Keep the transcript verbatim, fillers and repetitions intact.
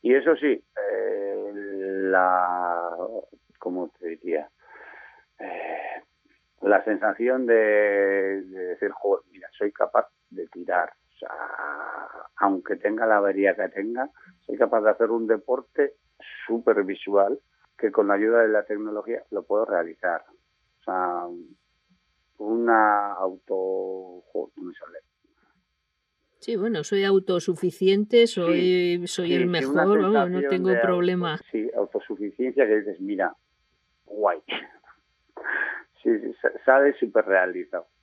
Y eso sí, eh, la, ¿cómo te diría? Eh, la sensación de, de decir, joder, mira, soy capaz de tirar. O sea, aunque tenga la avería que tenga, soy capaz de hacer un deporte súper visual que con la ayuda de la tecnología lo puedo realizar. O sea, una auto... Joder, no me sale. Sí, bueno, soy autosuficiente, Sí, soy, soy el sí, sí, una mejor, vamos, no sensación tengo de auto, problema. sí, autosuficiencia que dices, mira, guay. Sí, sí, sa- sale súper realizado.